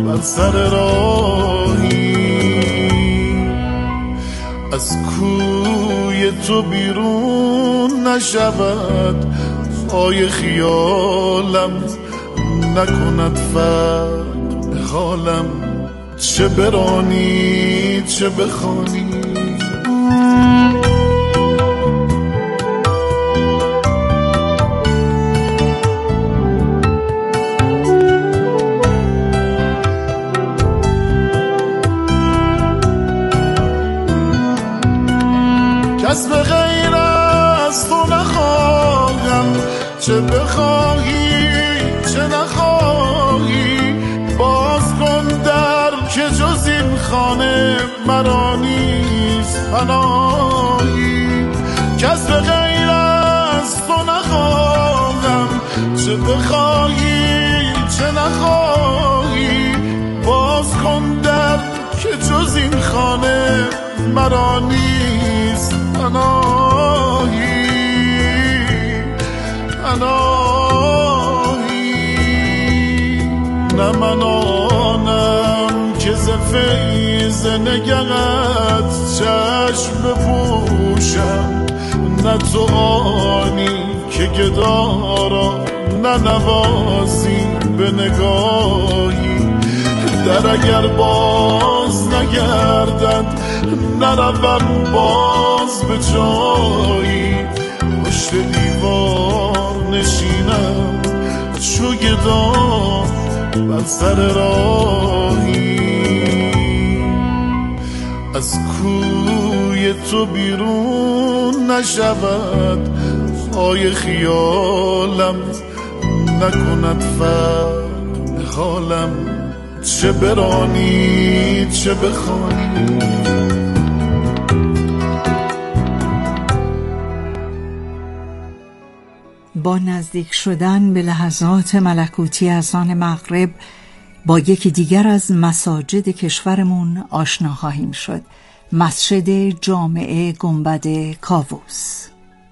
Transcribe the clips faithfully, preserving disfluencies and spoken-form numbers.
بر سر راهی، از کوی تو بیرون نشود پای خیالم، نکند فرق به حالم، چه برانی چه بخوانی. کس به غیر از تو نخواهم، چه بخواهی چه نخواهی، باز کن در که جز این خانه مرا نیست پناهی. کس به غیر از تو نخواهم، چه بخواهی چه نخواهی، باز کن در که جز این خانه مرا نیست پناهی پناهی. نه من آنم که ز فیض نگهت چشم بپوشم، نه تو آنی که گدا را ننوازی به نگاهی. در اگر باز نگردد نروم باز به جایی، پشت دیوار نشینم چو گدا بر سر راهی. از کوی تو بیرون نشود پای خیالم، نکند فرق به حالم، چه برانی چه بخوانی. با نزدیک شدن به لحظات ملکوتی اذان مغرب با یکی دیگر از مساجد کشورمون آشنا خواهیم شد، مسجد جامع گنبد کاووس.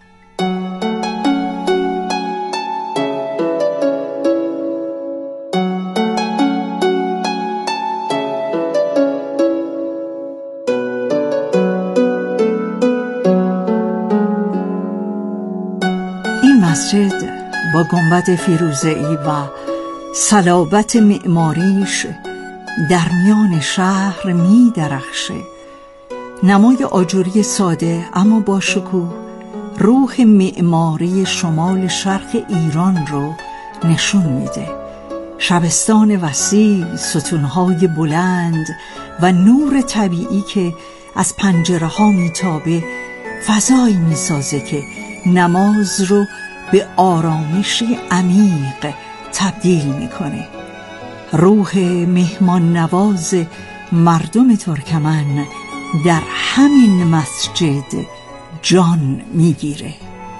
مسجد با گنبد فیروزه‌ای و صلابت معماریش در میان شهر می درخشه. نمای آجوری ساده اما با شکوه روح معماری شمال شرق ایران رو نشون میده. شبستان وسیع، ستونهای بلند و نور طبیعی که از پنجره ها میتابه فضایی میسازه که نماز رو به آرامشی عمیق تبدیل میکنه. روح مهمان نواز مردم ترکمن در همین مسجد جان میگیره.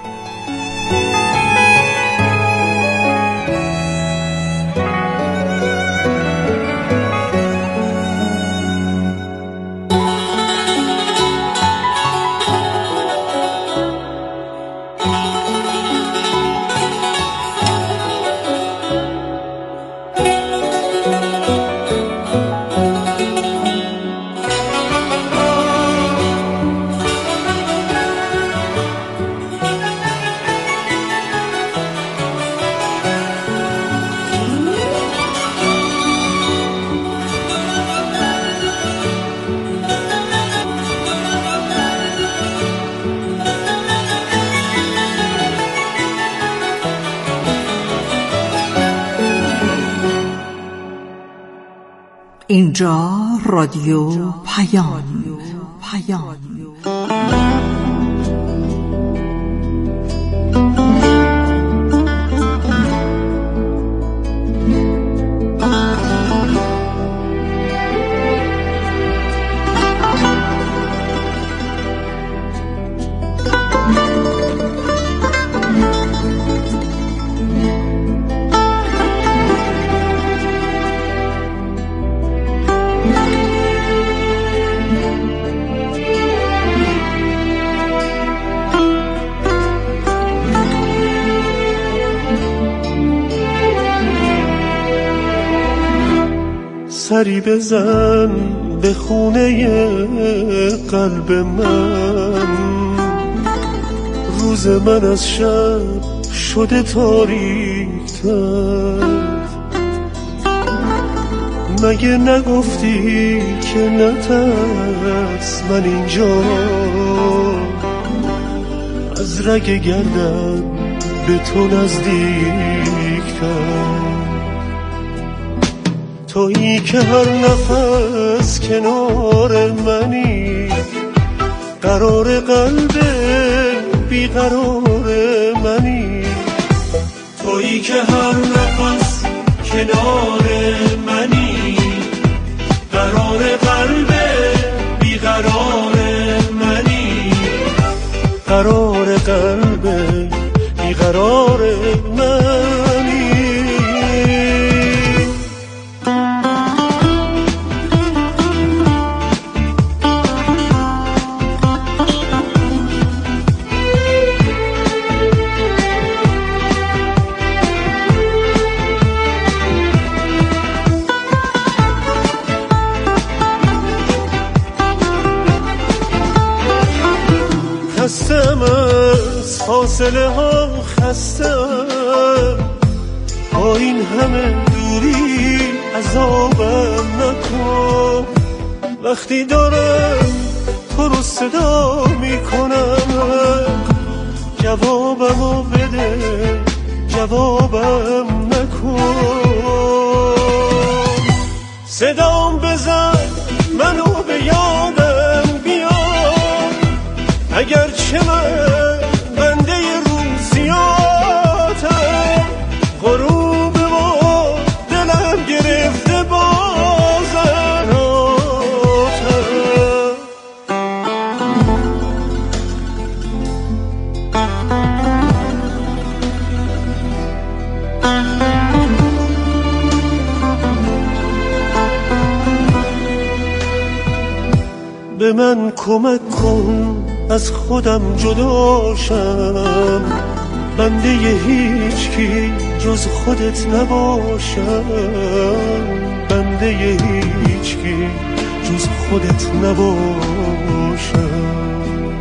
اینجا رادیو پیام پیام سری بزن به خونه قلب من. روز من از شب شده تاریک‌تر. مگه نگفتی که نترس، من اینجا از رگ گردن به تو نزدیک‌تر. تویی که هر نفس کنار منی، قرار قلب بیقرار منی. تویی که هر نفس کنار منی، قرار قلب بیقرار منی. قرار قلب بیقرار منی. خستم از فاصله ها، خستم با این همه دوری، عذابم نکن. وقتی دارم تو رو صدا میکنم، جوابمو بده، جوابم نکن. صدام بزن منو به یادم بیار، اگرچه من بنده روزیاتم. غروب و دلم گرفته بازم به من کمک کن از خودم جداشم، بنده هیچ کی جز خودت نباشم. بنده هیچ کی جز خودت نباشم.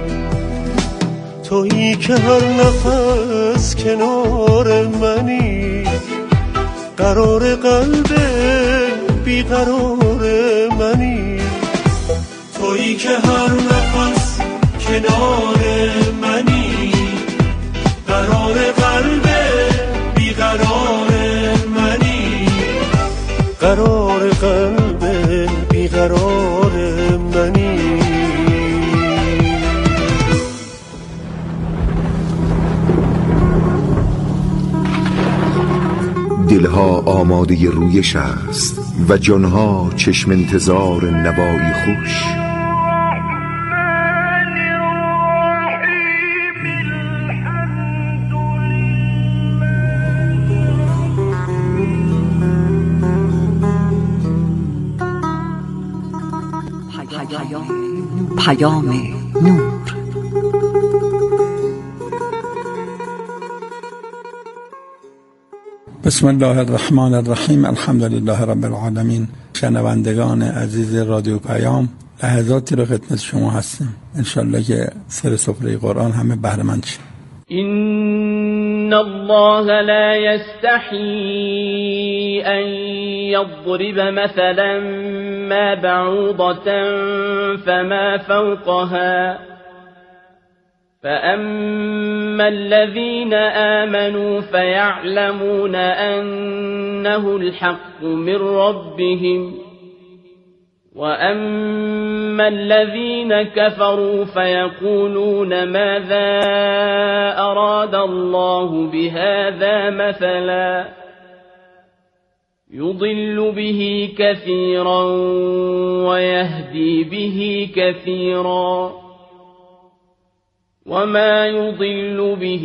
تویی که هر نفس کنار منی، قرار قلب بیقرار منی. تویی که هر نفس کنار منی، قرار قلب بیقرار منی. قرار قلب بیقرار منی. دلها آماده رویش است و جانها چشم انتظار نوایی خوش. پیام نور. بسم الله الرحمن الرحیم. الحمد لله رب العالمین. شنوندگان عزیز رادیو پیام، لحظاتی رو خدمت شما هستیم. انشالله که سر سفره قرآن همه بهره مند شیم. إن الله لا يستحيي أن يضرب مثلا ما بعوضة فما فوقها فأما الذين آمنوا فيعلمون أنه الحق من ربهم وأما الذين كفروا فيقولون ماذا أراد الله بهذا مثلا يضل به كثيرا ويهدي به كثيرا وما يضل به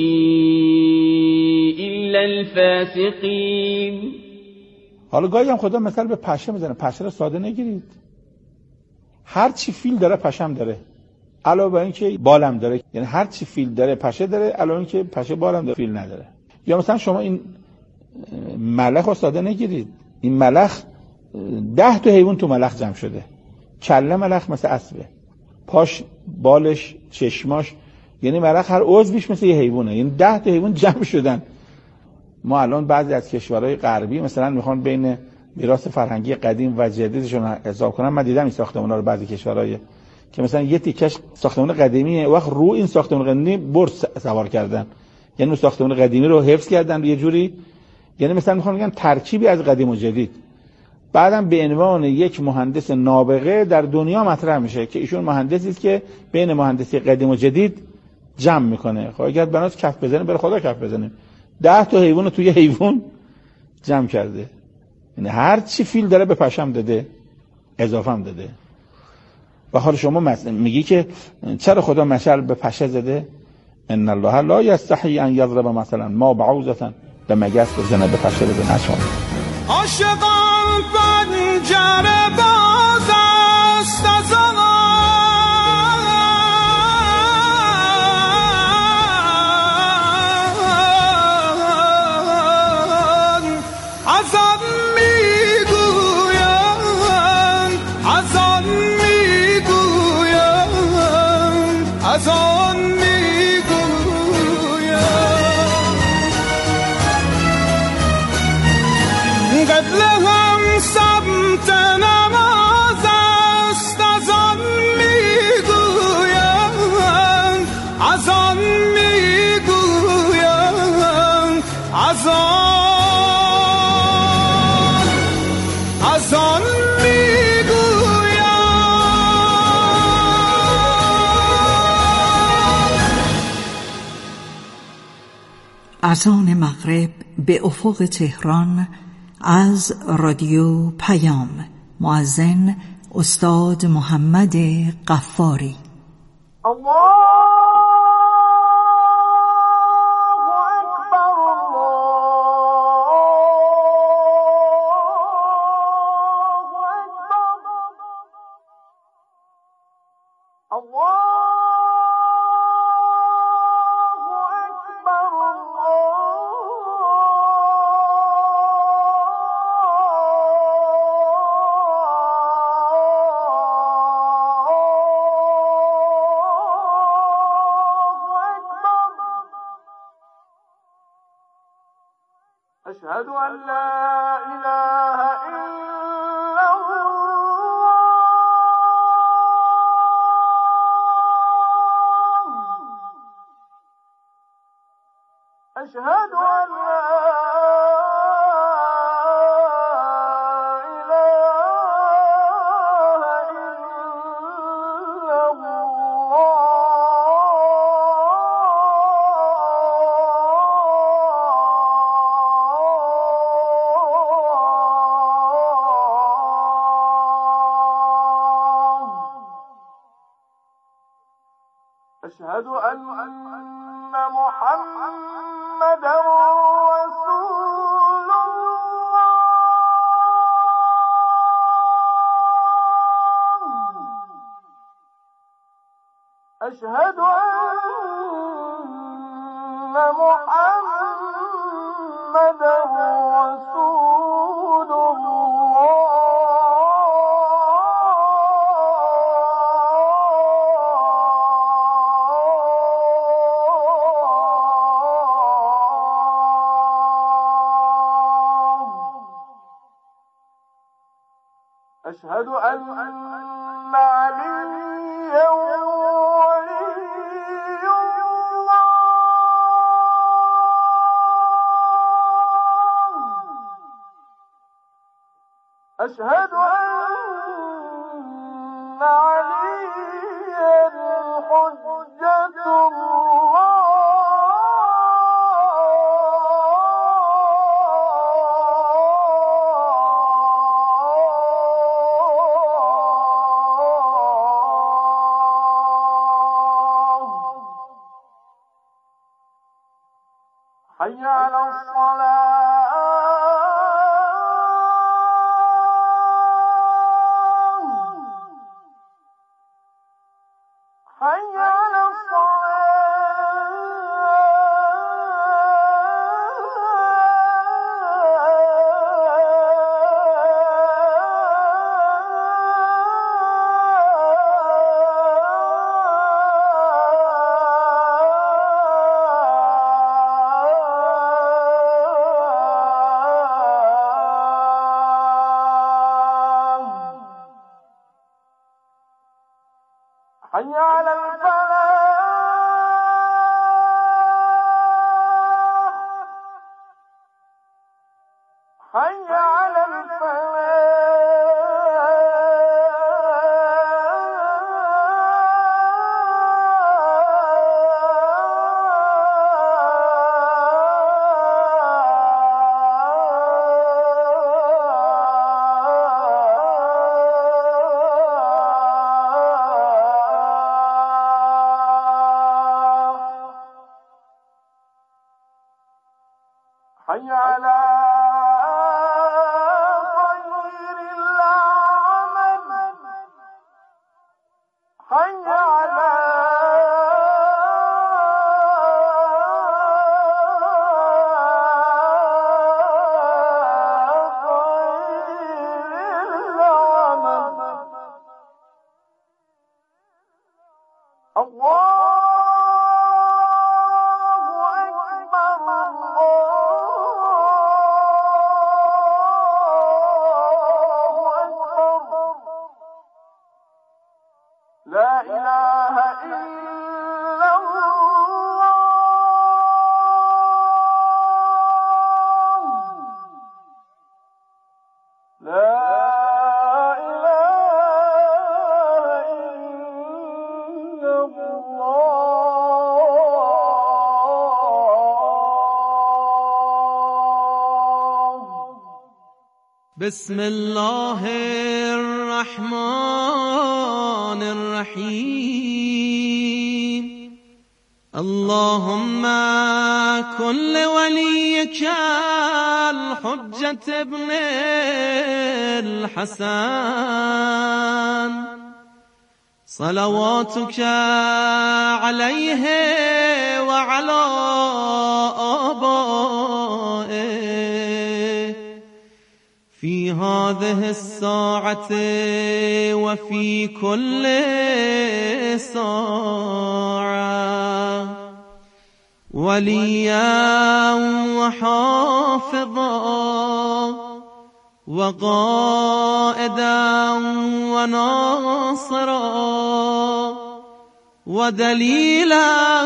إلا الفاسقين. حالا گاهی هم خدا مثال به پشه میزنه. پشه رو ساده نگیرید. هر چی فیل داره پشم داره، علاوه بر اینکه بالم داره. یعنی هر چی فیل داره پشه داره، علاوه اینکه پشه بالم داره فیل نداره. یا مثلا شما این ملخ رو ساده نگیرید. این ملخ ده تا حیوان تو ملخ جمع شده. کله ملخ مثل اسبه، پاش، بالش، چشماش، یعنی ملخ هر عضویش مثل یه حیوانه. یعنی ده تا حیوان جمع شدن. ما الان بعضی از کشورهای غربی مثلا میخوان بین میراث فرهنگی قدیم و جدیدشون حساب کنن. من دیدم این ساختمونا رو بعضی کشورهای که مثلا یه تیکش ساختمان قدیمیه، وقت رو این ساختمان قدیمی برج سوار کردن، یعنی اون ساختمان قدیمی رو حفظ کردن یه جوری. یعنی مثلا میخوان بگن ترکیبی از قدیم و جدید. بعدم به عنوان یک مهندس نابغه در دنیا مطرح میشه که ایشون مهندسی است که بین مهندسی قدیم و جدید جمع میکنه. خب اگر بناس کف بزنه بره خدا کف بزنه. ده تا حیوان توی حیوان جمع کرده. یعنی هر چی فیل داره به پشم داده، اضافه هم داده. و حال شما میگی که چرا خدا مشعل به پشه زده؟ ان الله لا یستحی ان یضرب مثلا ما بعوضه، به مگس بزنه به پشه بزنه. شما عاشقان پنجره باز است از آن از آن میگویم، از آن میگویم، از آن میگویم. قبله هم سمت نماز است، از آن میگویم، از آن میگویم، از آن، از آن میگویم. اذان مغرب به افق تهران از رادیو پیام. مؤذن استاد محمد غفاری. أشهد أن لا إله إلا الله، أشهد أن لا أشهد أن محمدا رسول الله، أشهد أن محمدا رسول الله. أشهد أن عليا ولي الله، أشهد أن عليا حجة الله. حي على الصلاة، حي على الصلاة. حي على الفلاح حي على حي على خير العمل حي على خير العمل الله لا إله إلا الله لا إله إلا الله بسم الله الرحمن الرحيم اللهم كن لوليك الحجة ابن الحسن صلواتك عليه وعلى آبائه في هذه الساعة وفي كل ساعة وليا وحافظا وقائدا وناصرا ودليلا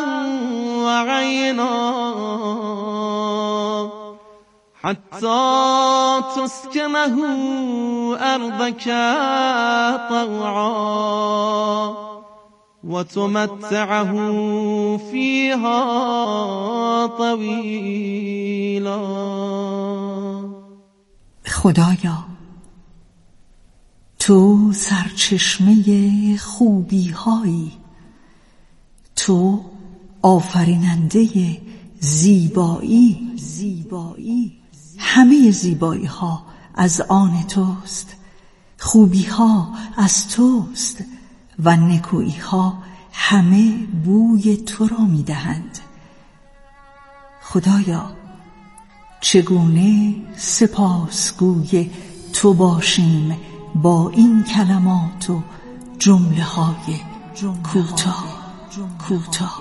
وعينا حتى تسكنه أرضك طوعا وتمتعه فيها طويلا. خدایا تو سرچشمه خوبی هایی، تو آفریننده زیبایی زیبایی همه زیبایی ها از آن توست، خوبی ها از توست و نکویی ها همه بوی تو را می دهند. خدایا چگونه سپاسگوی تو باشیم با این کلمات و جمله های کوتاه کوتاه.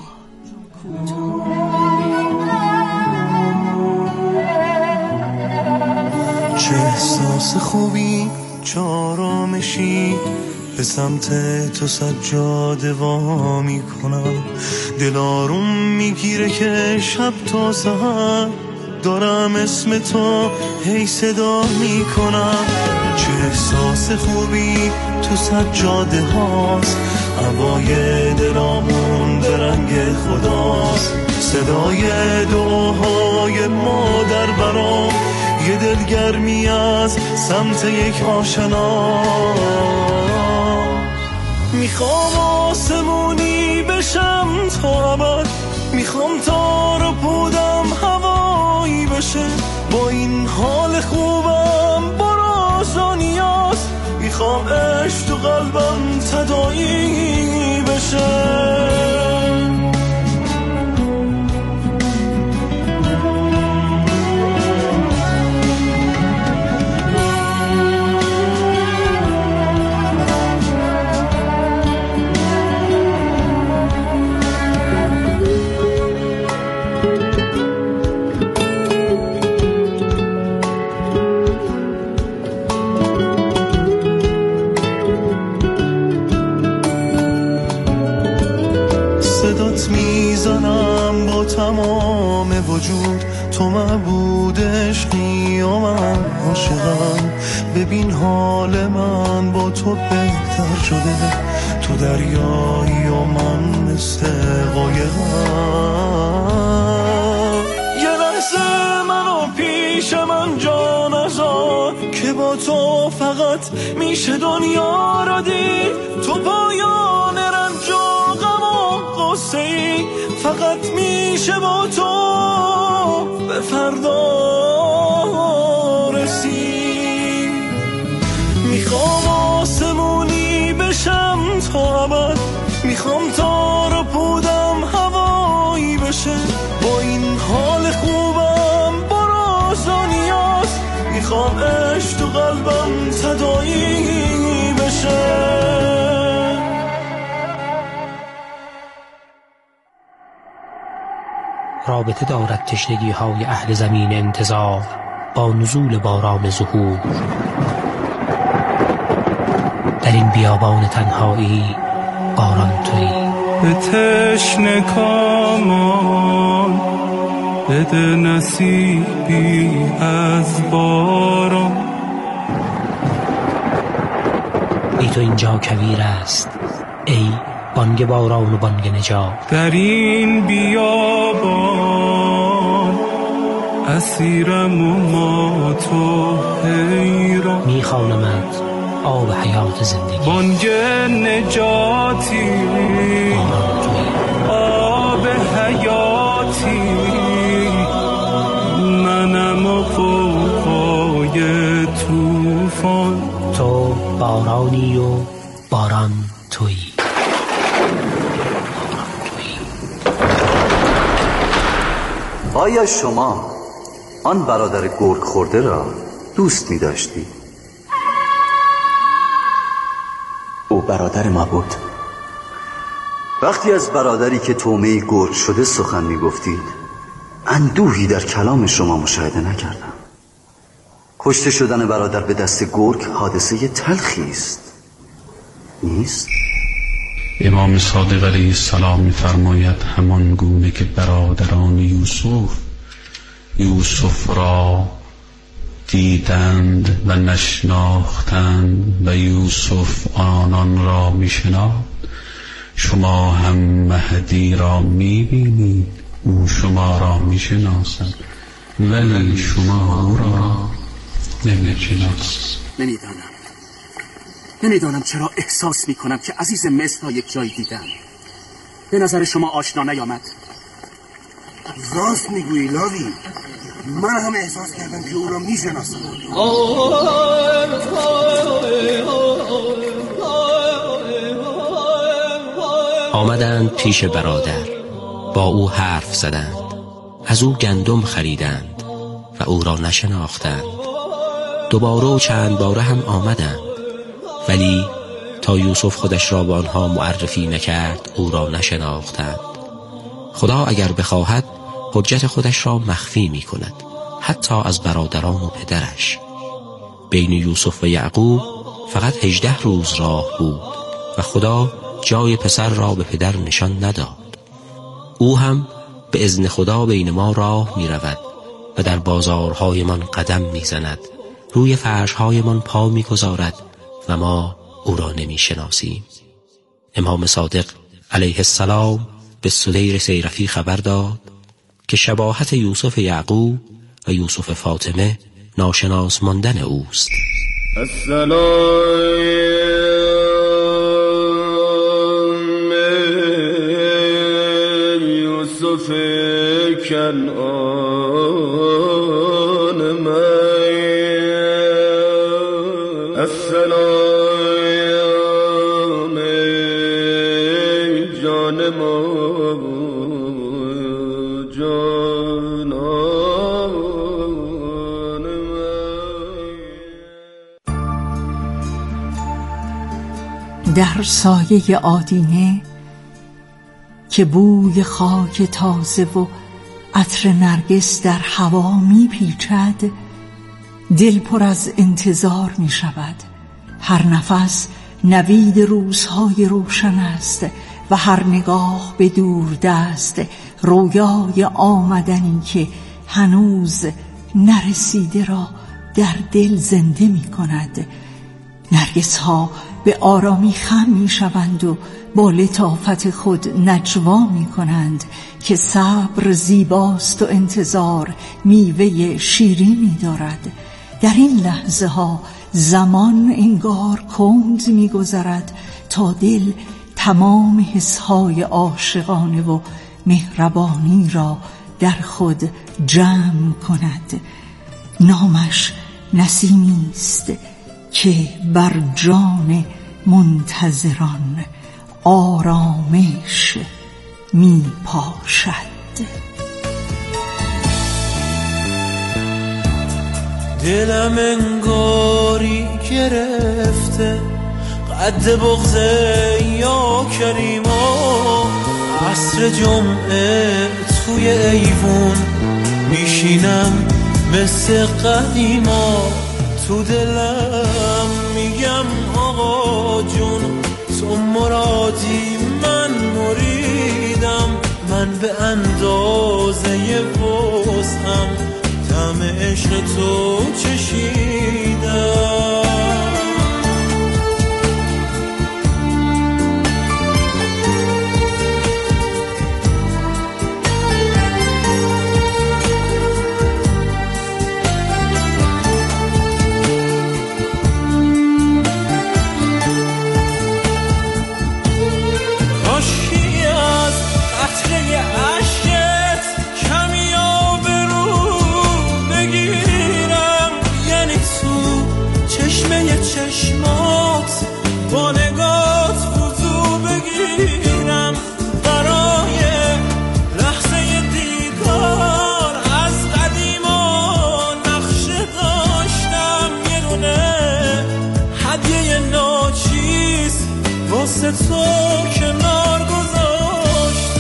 چه احساس خوبی، چه آرامشی، به سمت تو سجاده وا می کنم. دل آروم میگیره که شب تا سحر دارم اسم تو هی صدا می کنم. چه احساس خوبی تو سجاده هاست، عبای درامون به رنگ خداست. صدای دعاهای مادر برام یه دلگرمی از سمت یک آشنا. میخوام آسمونی بشم تا ابد، میخوام تار و پودم هوایی بشه. با این حال خوبم براز و نیاز، میخوام عشق تو قلبم تداعی بشه. وجود تو معبود عشقی و من عاشقم. ببین حال من با تو بهتر شده، تو دریایی و من مثل قایقم. یه لحظه منو پیش من جا نذار که با تو فقط میشه دنیا را دید. تو پایان رنج و غم و غصه ای، فقط میشه با تو به فردا رسید. میخوام آسمونی بشم تا ابد، میخوام تار و پودم هوایی بشه. با این حال خوبم براز و نیاز، میخوام عشق تو قلبم تداعی بشه. رابطه دارد تشنگی های اهل زمین انتظار با نزول باران ظهور. در این بیابان تنهایی باران تویی. به تشنه کامان بده نصیبی از باران. بی تو اینجا کویر است ای بانگ باران و بانگ نجات. در این بیابان اسیرم و ما تو حیران. میخوانمت آب حیات زندگی، بانگ نجاتی آب حیاتی. منم و فوقای توفان، تو بارانی و باران تویی. آیا شما آن برادر گرگ خورده را دوست می داشتی؟ او برادر ما بود. وقتی از برادری که طعمه گرگ شده سخن می گفتید، اندوهی در کلام شما مشاهده نکردم. کشته شدن برادر به دست گرگ حادثه تلخی است، نیست؟ امام صادق علیه السلام می‌فرماید همان گونه که برادران یوسف یوسف را دیدند و نشناختند و یوسف آنان را می‌شناخت، شما هم مهدی را می‌بینید، او شما را می‌شناسد ولی شما او را نمی‌شناسید. نمی‌دانم نمیدانم چرا احساس میکنم که عزیز مصر را یک جایی دیدم. به نظر شما آشنا نیامد؟ راست میگویی لاوی، من هم احساس کردم که او را میشناسم. آمدند پیش برادر، با او حرف زدند، از او گندم خریدند و او را نشناختند. دوباره و چند باره هم آمدند، ولی تا یوسف خودش را به آنها معرفی نکرد او را نشناختند. خدا اگر بخواهد حجت خودش را مخفی می کند، حتی از برادران و پدرش. بین یوسف و یعقوب فقط هجده روز راه بود و خدا جای پسر را به پدر نشان نداد. او هم به اذن خدا بین ما راه می رود و در بازارهایمان قدم می زند، روی فرشهایمان پا می گذارد و ما او را نمی شناسیم. امام صادق علیه السلام به سدیر سیرفی خبر داد که شباهت یوسف یعقوب و یوسف فاطمه ناشناس ماندن اوست. السلام یوسف کنعان من، السلام جان ما جانان من. در سایه آدینه که بوی خاک تازه و عطر نرگس در هوا می پیچد، دل پر از انتظار می شود. هر نفس نوید روزهای روشن است و هر نگاه به دور دست رویای آمدنی که هنوز نرسیده را در دل زنده می کند. نرگس ها به آرامی خم می شوند و با لطافت خود نجوا می کنند که صبر زیباست و انتظار میوه شیرینی دارد. در این لحظه ها زمان انگار کند می گذرد تا دل تمام حسهای عاشقانه و مهربانی را در خود جمع کند. نامش نسیمی است که بر جان منتظران آرامش می پاشد. دلم انگاری گرفته قد بغضه یا کریما، عصر جمعه توی ایوون میشینم مثل قدیما، تو دلم میگم آقا جون تو مرادی من مریدم، من به اندازه وسعم طعم عشق تو چشیدم. چشمات با نگات وضو بگیرم، برای لحظه دیدار از قدیما نقشه داشتم، یه دونه هدیه ناچیز واسه تو کنار گذاشتم.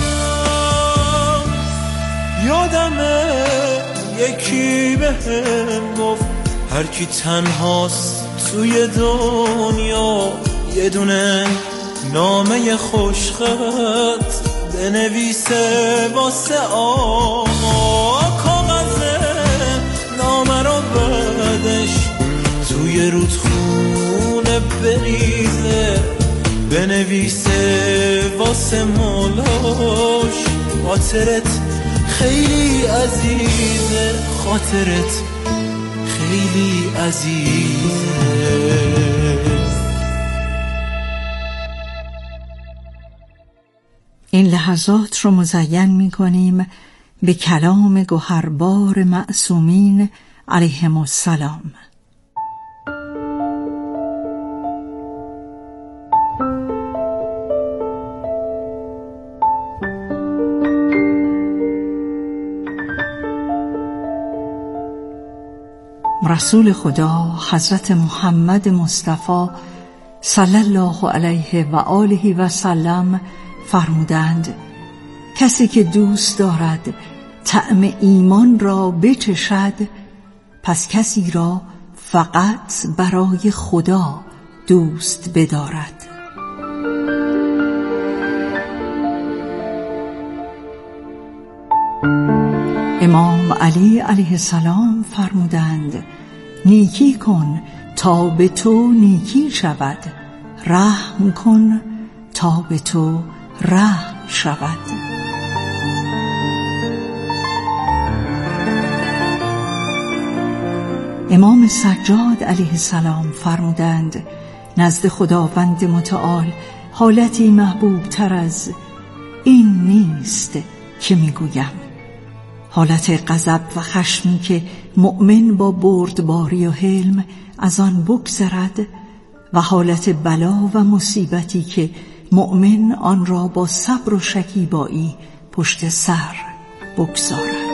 یادمه یکی بهم گفت هر کی تنهاست توی دنیا یه دونه نامه خوشخط بنویسه واسه آقا، کاغذ نامه رو بعدش توی رودخونه بریزه، بنویسه واسه مولاش خاطرت خیلی عزیزه، خاطرت خیلی عزیزه. این لحظات رو مزین می کنیم به کلام گوهربار معصومین علیهم السلام. رسول خدا حضرت محمد مصطفی صلی الله علیه و آله و سلم فرمودند کسی که دوست دارد طعم ایمان را بچشد، پس کسی را فقط برای خدا دوست بدارد. امام علی علیه السلام فرمودند نیکی کن تا به تو نیکی شود، رحم کن تا به تو رحم شود. امام سجاد علیه السلام فرمودند نزد خداوند متعال حالتی محبوب تر از این نیست که میگویم، حالت غضب و خشمی که مؤمن با بردباری و حلم از آن بگذرد و حالت بلا و مصیبتی که مؤمن آن را با صبر و شکیبایی پشت سر بگذارد.